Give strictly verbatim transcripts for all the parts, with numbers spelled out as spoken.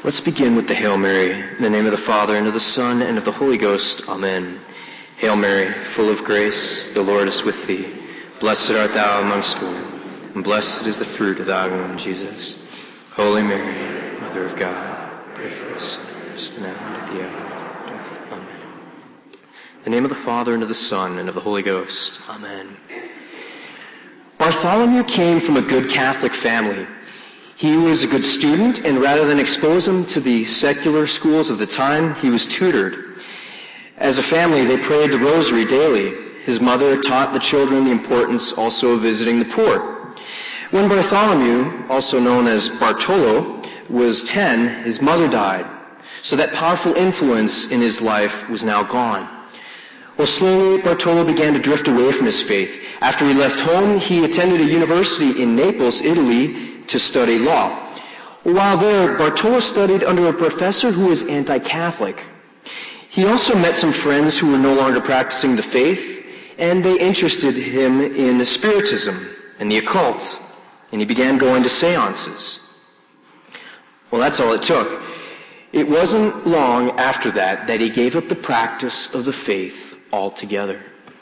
Let's begin with the Hail Mary. In the name of the Father, and of the Son, and of the Holy Ghost. Amen. Hail Mary, full of grace, the Lord is with thee. Blessed art thou amongst women, and blessed is the fruit of thy womb, Jesus. Holy Mary, Mother of God, pray for us sinners, now and at the hour of our death. Amen. In the name of the Father, and of the Son, and of the Holy Ghost. Amen. Bartholomew came from a good Catholic family. He was a good student, and rather than expose him to the secular schools of the time, he was tutored. As a family, they prayed the rosary daily. His mother taught the children the importance also of visiting the poor. When Bartholomew, also known as Bartolo, was ten, his mother died, so that powerful influence in his life was now gone. Well, slowly, Bartolo began to drift away from his faith. After he left home, he attended a university in Naples, Italy, to study law. While there, Bartolo studied under a professor who was anti-Catholic. He also met some friends who were no longer practicing the faith, and they interested him in spiritism and the occult, and he began going to seances. Well, that's all it took. It wasn't long after that that he gave up the practice of the faith altogether.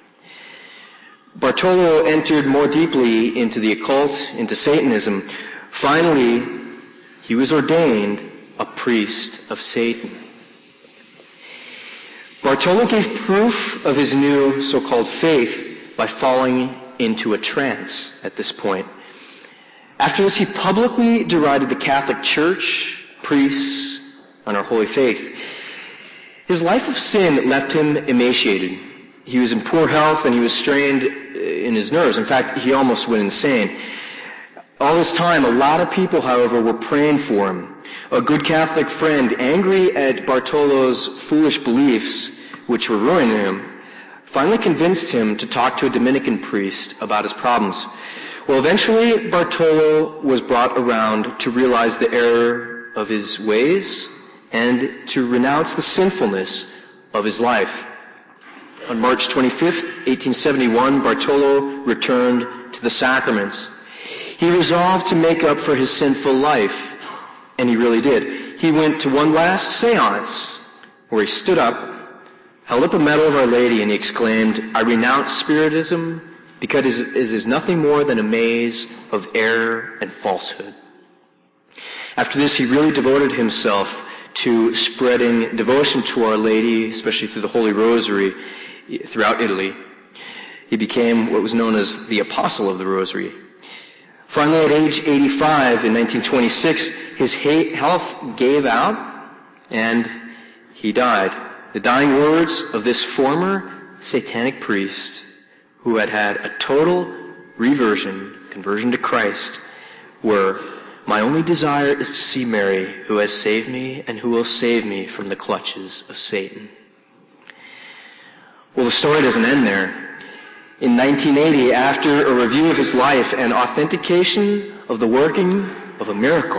Bartolo entered more deeply into the occult, into Satanism. Finally, he was ordained a priest of Satan. Bartolo gave proof of his new so-called faith by falling into a trance at this point. After this, he publicly derided the Catholic Church, priests, and our holy faith. His life of sin left him emaciated. He was in poor health and he was strained in his nerves. In fact, he almost went insane. All this time, a lot of people, however, were praying for him. A good Catholic friend, angry at Bartolo's foolish beliefs, which were ruining him, finally convinced him to talk to a Dominican priest about his problems. Well, eventually, Bartolo was brought around to realize the error of his ways and to renounce the sinfulness of his life. On March twenty-fifth, eighteen seventy-one, Bartolo returned to the sacraments. He resolved to make up for his sinful life, and he really did. He went to one last seance where he stood up, held up a medal of Our Lady, and he exclaimed, "I renounce Spiritism because it is nothing more than a maze of error and falsehood." After this, he really devoted himself to spreading devotion to Our Lady, especially through the Holy Rosary, throughout Italy. He became what was known as the Apostle of the Rosary. Finally, at age eighty-five, in nineteen twenty-six, his health gave out, and he died. The dying words of this former satanic priest, who had had a total reversion, conversion to Christ, were, "My only desire is to see Mary, who has saved me and who will save me from the clutches of Satan." Well, the story doesn't end there. In nineteen eighty, after a review of his life and authentication of the working of a miracle,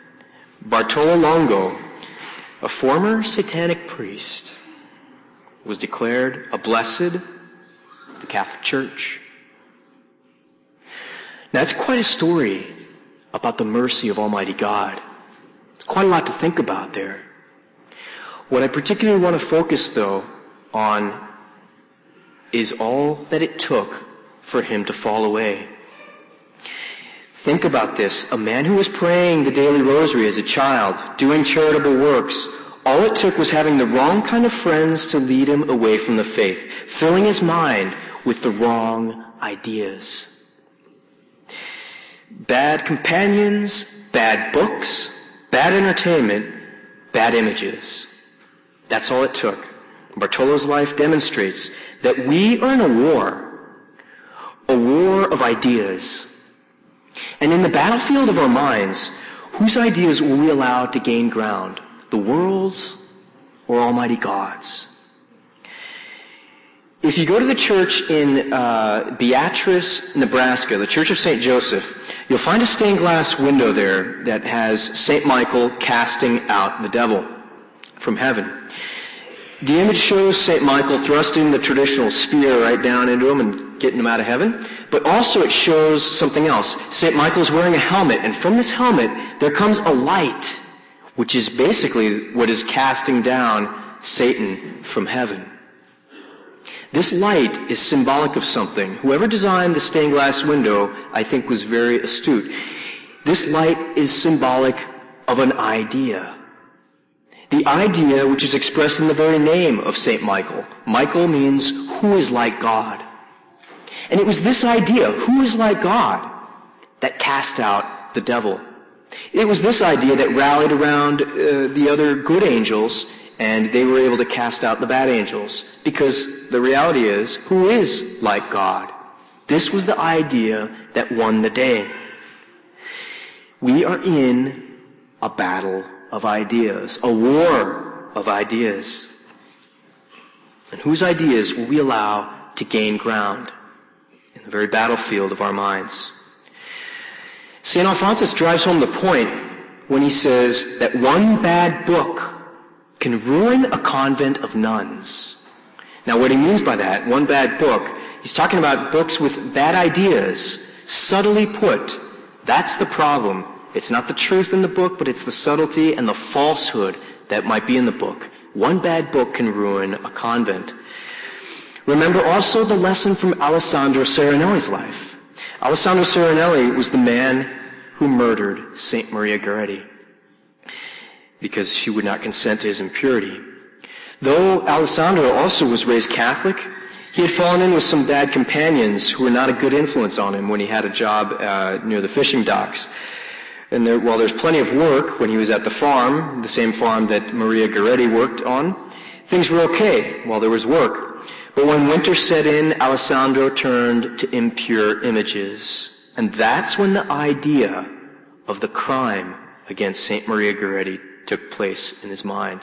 Bartolo Longo, a former satanic priest, was declared a blessed of the Catholic Church. Now, it's quite a story about the mercy of Almighty God. It's quite a lot to think about there. What I particularly want to focus, though, on is all that it took for him to fall away. Think about this. A man who was praying the daily rosary as a child, doing charitable works, all it took was having the wrong kind of friends to lead him away from the faith, filling his mind with the wrong ideas. Bad companions, bad books, bad entertainment, bad images. That's all it took. Bartolo's life demonstrates that we are in a war, a war of ideas. And in the battlefield of our minds, whose ideas will we allow to gain ground? The world's or Almighty God's? If you go to the church in uh, Beatrice, Nebraska, the Church of Saint Joseph, you'll find a stained glass window there that has Saint Michael casting out the devil from heaven. The image shows Saint Michael thrusting the traditional spear right down into him and getting him out of heaven. But also it shows something else. Saint Michael is wearing a helmet, and from this helmet there comes a light which is basically what is casting down Satan from heaven. This light is symbolic of something. Whoever designed the stained glass window, I think, was very astute. This light is symbolic of an idea. The idea which is expressed in the very name of Saint Michael. Michael means who is like God. And it was this idea, who is like God, that cast out the devil. It was this idea that rallied around uh, the other good angels, and they were able to cast out the bad angels. Because the reality is, who is like God? This was the idea that won the day. We are in a battle of ideas, a war of ideas. And whose ideas will we allow to gain ground in the very battlefield of our minds? Saint Alphonsus drives home the point when he says that one bad book can ruin a convent of nuns. Now, what he means by that, one bad book, he's talking about books with bad ideas, subtly put. That's the problem. It's not the truth in the book, but it's the subtlety and the falsehood that might be in the book. One bad book can ruin a convent. Remember also the lesson from Alessandro Serenelli's life. Alessandro Serenelli was the man who murdered Saint Maria Goretti because she would not consent to his impurity. Though Alessandro also was raised Catholic, he had fallen in with some bad companions who were not a good influence on him when he had a job uh, near the fishing docks. And there, while there's plenty of work when he was at the farm, the same farm that Maria Goretti worked on, things were okay while there was work. But when winter set in, Alessandro turned to impure images. And that's when the idea of the crime against Saint Maria Goretti took place in his mind.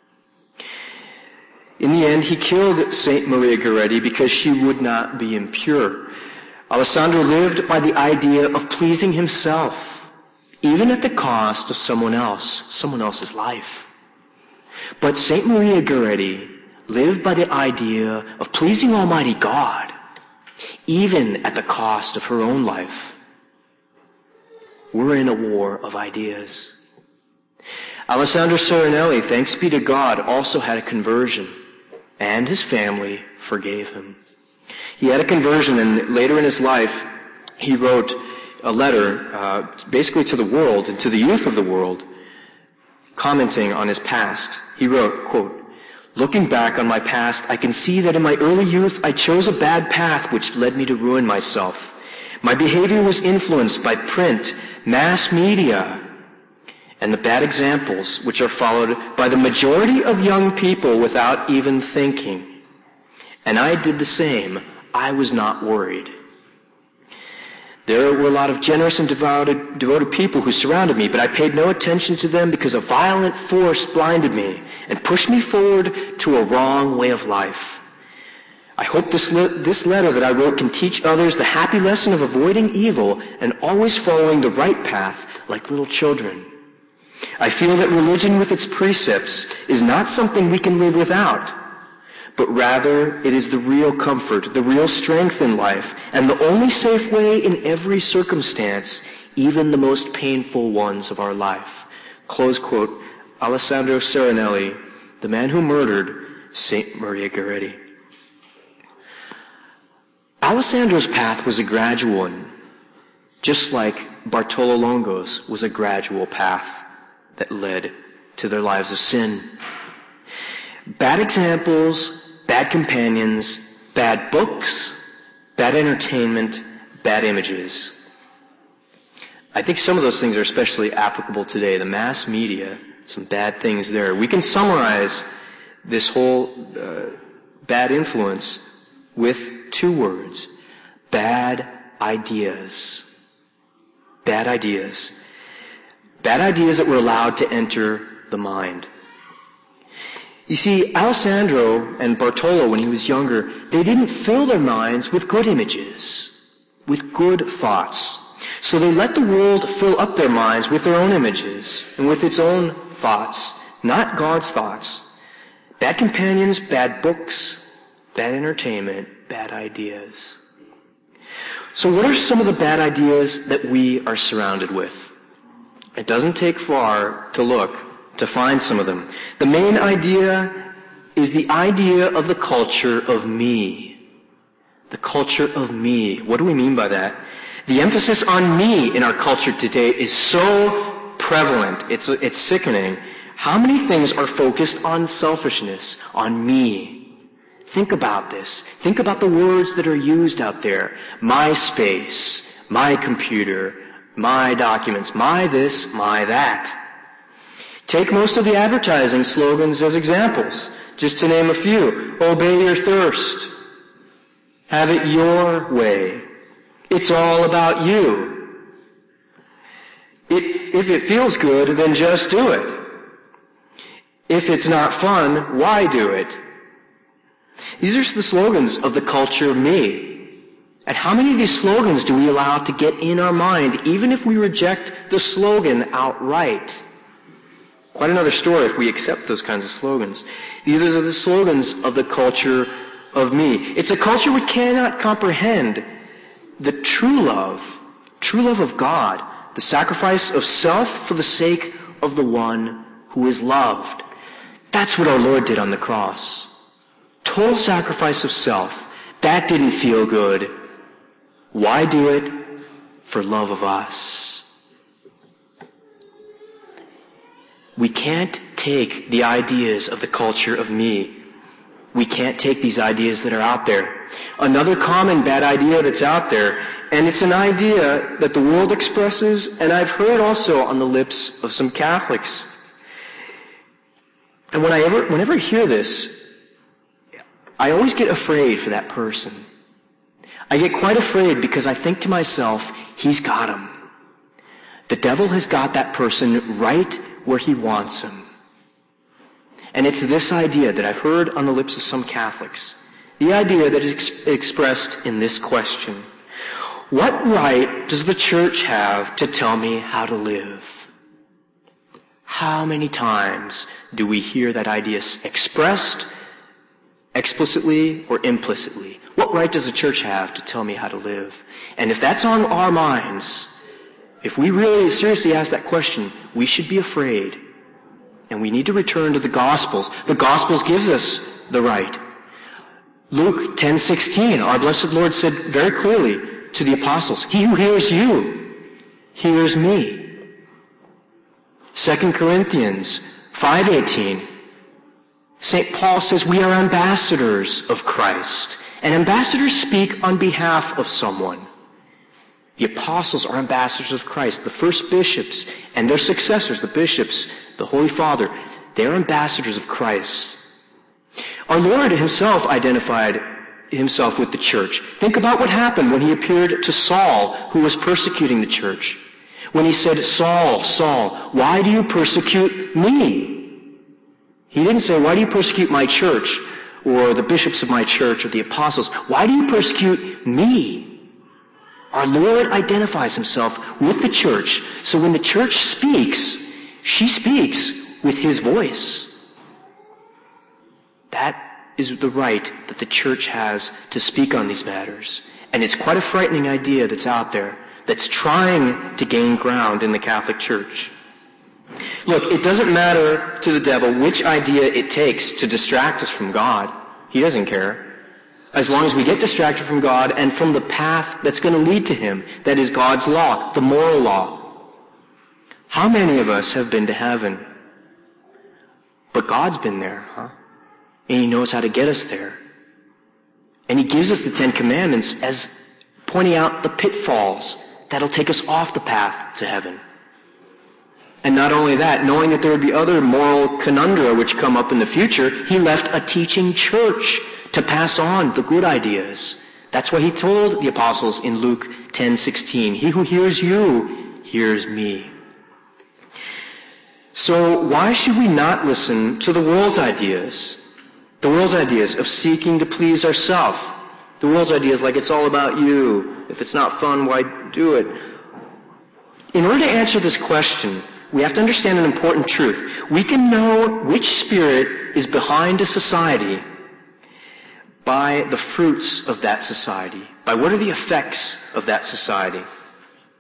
In the end, he killed Saint Maria Goretti because she would not be impure. Alessandro lived by the idea of pleasing himself, even at the cost of someone else, someone else's life. But Saint Maria Goretti lived by the idea of pleasing Almighty God, even at the cost of her own life. We're in a war of ideas. Alessandro Serenelli, thanks be to God, also had a conversion, and his family forgave him. He had a conversion, and later in his life, he wrote a letter uh, basically to the world and to the youth of the world, commenting on his past. He wrote, quote, "Looking back on my past, I can see that in my early youth I chose a bad path which led me to ruin myself. My behavior was influenced by print, mass media, and the bad examples which are followed by the majority of young people without even thinking. And I did the same. I was not worried. There were a lot of generous and devoted, devoted people who surrounded me, but I paid no attention to them because a violent force blinded me and pushed me forward to a wrong way of life. I hope this, le- this letter that I wrote can teach others the happy lesson of avoiding evil and always following the right path like little children. I feel that religion with its precepts is not something we can live without, but rather it is the real comfort, the real strength in life, and the only safe way in every circumstance, even the most painful ones of our life." Close quote. Alessandro Serenelli, the man who murdered Saint Maria Goretti. Alessandro's path was a gradual one, just like Bartolo Longo's was a gradual path that led to their lives of sin. Bad examples, bad companions, bad books, bad entertainment, bad images. I think some of those things are especially applicable today. The mass media, some bad things there. We can summarize this whole uh, bad influence with two words: bad ideas. Bad ideas. Bad ideas that were allowed to enter the mind. You see, Alessandro and Bartolo, when he was younger, they didn't fill their minds with good images, with good thoughts. So they let the world fill up their minds with their own images and with its own thoughts, not God's thoughts. Bad companions, bad books, bad entertainment, bad ideas. So what are some of the bad ideas that we are surrounded with? It doesn't take far to look to find some of them. The main idea is the idea of the culture of me. The culture of me. What do we mean by that? The emphasis on me in our culture today is so prevalent. It's, it's sickening. How many things are focused on selfishness, on me? Think about this. Think about the words that are used out there. My space, my computer, my documents, my this, my that. Take most of the advertising slogans as examples. Just to name a few. Obey your thirst. Have it your way. It's all about you. If, if it feels good, then just do it. If it's not fun, why do it? These are the slogans of the culture of me. And how many of these slogans do we allow to get in our mind, even if we reject the slogan outright? Quite another story if we accept those kinds of slogans. These are the slogans of the culture of me. It's a culture which cannot comprehend the true love, true love of God, the sacrifice of self for the sake of the one who is loved. That's what our Lord did on the cross. Total sacrifice of self. That didn't feel good. Why do it? For love of us. We can't take the ideas of the culture of me. We can't take these ideas that are out there. Another common bad idea that's out there, and it's an idea that the world expresses, and I've heard also on the lips of some Catholics. And when I ever, whenever I hear this, I always get afraid for that person. I get quite afraid because I think to myself, he's got him. The devil has got that person right where he wants him. And it's this idea that I've heard on the lips of some Catholics. The idea that is ex- expressed in this question. What right does the church have to tell me how to live? How many times do we hear that idea expressed explicitly or implicitly? What right does the church have to tell me how to live? And if that's on our minds, if we really seriously ask that question, we should be afraid. And we need to return to the Gospels. The Gospels gives us the right. Luke ten sixteen, our blessed Lord said very clearly to the apostles, he who hears you hears me. Second Corinthians five eighteen, Saint Paul says we are ambassadors of Christ. And ambassadors speak on behalf of someone. The apostles are ambassadors of Christ. The first bishops and their successors, the bishops, the Holy Father, they're ambassadors of Christ. Our Lord himself identified himself with the church. Think about what happened when he appeared to Saul, who was persecuting the church. When he said, Saul, Saul, why do you persecute me? He didn't say, why do you persecute my church, or the bishops of my church, or the apostles? Why do you persecute me? Our Lord identifies himself with the church, so when the church speaks, she speaks with his voice. That is the right that the church has to speak on these matters. And it's quite a frightening idea that's out there, that's trying to gain ground in the Catholic Church. Look, it doesn't matter to the devil which idea it takes to distract us from God. He doesn't care. As long as we get distracted from God and from the path that's going to lead to him, that is God's law, the moral law. How many of us have been to heaven? But God's been there, huh? And he knows how to get us there. And he gives us the Ten Commandments as pointing out the pitfalls that'll take us off the path to heaven. And not only that, knowing that there would be other moral conundra which come up in the future, he left a teaching church to pass on the good ideas. That's what he told the apostles in Luke ten sixteen. He who hears you hears me. So why should we not listen to the world's ideas? The world's ideas of seeking to please ourselves. The world's ideas like it's all about you. If it's not fun, why do it? In order to answer this question, we have to understand an important truth. We can know which spirit is behind a society by the fruits of that society. By what are the effects of that society.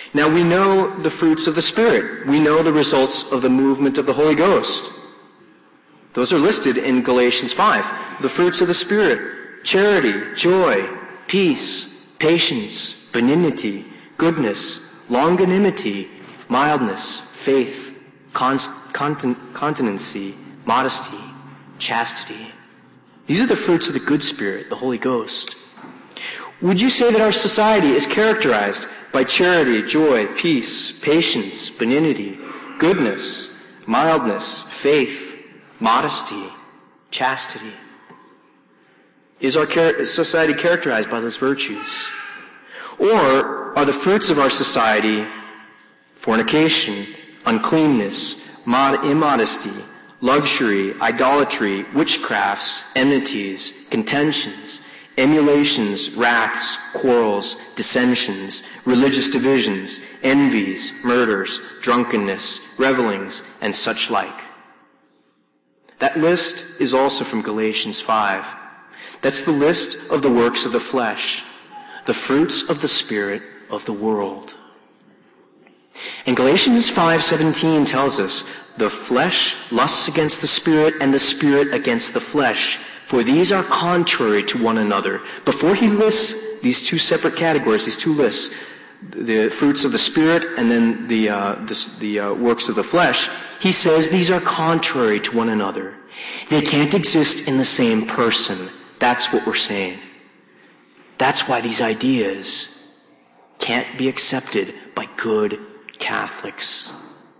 Now we know the fruits of the Spirit. We know the results of the movement of the Holy Ghost. Those are listed in Galatians five. The fruits of the Spirit: charity, joy, peace, patience, benignity, goodness, longanimity, mildness, faith, const- contin- continency, modesty, chastity. These are the fruits of the good Spirit, the Holy Ghost. Would you say that our society is characterized by charity, joy, peace, patience, benignity, goodness, mildness, faith, modesty, chastity? Is our char- society characterized by those virtues? Or are the fruits of our society fornication, uncleanness, mod- immodesty, luxury, idolatry, witchcrafts, enmities, contentions, emulations, wraths, quarrels, dissensions, religious divisions, envies, murders, drunkenness, revelings, and such like? That list is also from Galatians five. That's the list of the works of the flesh, the fruits of the Spirit of the world. And Galatians five seventeen tells us, the flesh lusts against the Spirit, and the Spirit against the flesh, for these are contrary to one another. Before he lists these two separate categories, these two lists, the fruits of the Spirit and then the, uh, the, the uh, works of the flesh, he says these are contrary to one another. They can't exist in the same person. That's what we're saying. That's why these ideas can't be accepted by good Catholics.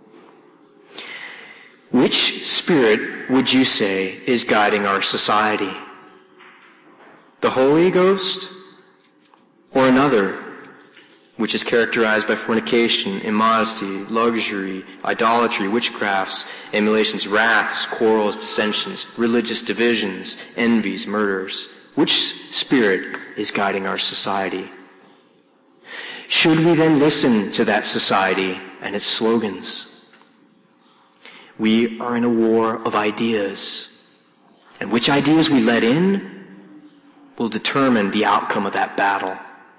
Which spirit would you say is guiding our society? The Holy Ghost or another, which is characterized by fornication, immodesty, luxury, idolatry, witchcrafts, emulations, wraths, quarrels, dissensions, religious divisions, envies, murders? Which spirit is guiding our society? Should we then listen to that society and its slogans? We are in a war of ideas, and which ideas we let in will determine the outcome of that battle.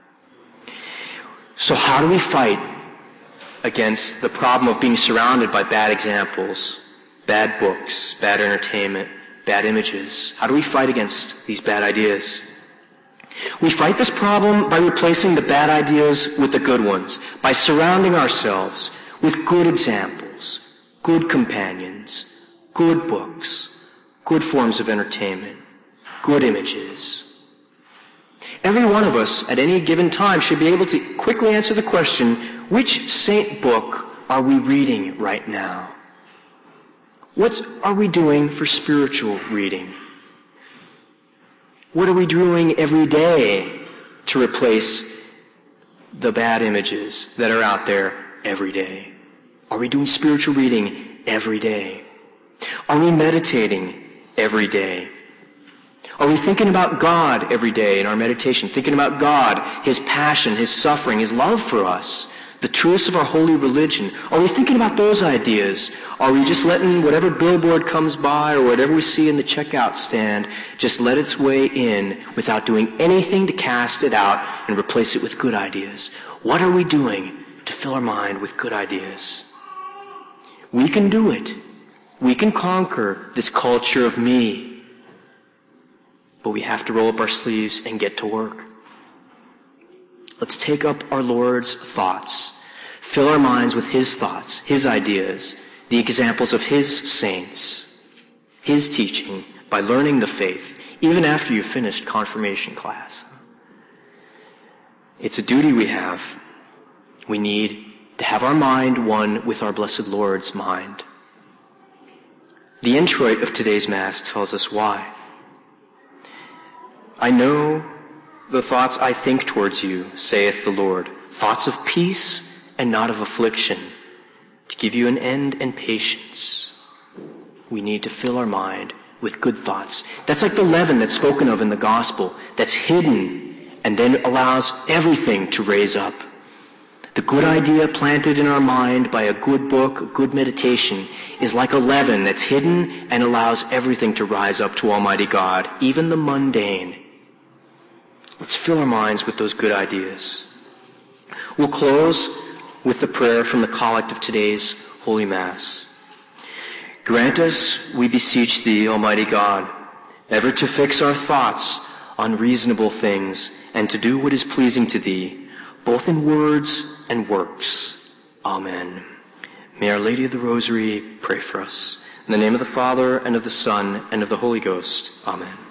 So how do we fight against the problem of being surrounded by bad examples, bad books, bad entertainment, bad images? How do we fight against these bad ideas? We fight this problem by replacing the bad ideas with the good ones, by surrounding ourselves with good examples, good companions, good books, good forms of entertainment, good images. Every one of us at any given time should be able to quickly answer the question, which saint book are we reading right now? What are we doing for spiritual reading? What are we doing every day to replace the bad images that are out there every day? Are we doing spiritual reading every day? Are we meditating every day? Are we thinking about God every day in our meditation? Thinking about God, His passion, His suffering, His love for us, the truths of our holy religion? Are we thinking about those ideas? Are we just letting whatever billboard comes by or whatever we see in the checkout stand just let its way in without doing anything to cast it out and replace it with good ideas? What are we doing to fill our mind with good ideas? We can do it. We can conquer this culture of me. But we have to roll up our sleeves and get to work. Let's take up our Lord's thoughts, fill our minds with His thoughts, His ideas, the examples of His saints, His teaching, by learning the faith, even after you've finished confirmation class. It's a duty we have. We need to have our mind one with our blessed Lord's mind. The introit of today's Mass tells us why. I know the thoughts I think towards you, saith the Lord, thoughts of peace and not of affliction, to give you an end and patience. We need to fill our mind with good thoughts. That's like the leaven that's spoken of in the gospel, that's hidden and then allows everything to raise up. The good idea planted in our mind by a good book, a good meditation, is like a leaven that's hidden and allows everything to rise up to Almighty God, even the mundane. Let's fill our minds with those good ideas. We'll close with the prayer from the collect of today's Holy Mass. Grant us, we beseech thee, Almighty God, ever to fix our thoughts on reasonable things and to do what is pleasing to thee, both in words and works. Amen. May Our Lady of the Rosary pray for us. In the name of the Father, and of the Son, and of the Holy Ghost. Amen.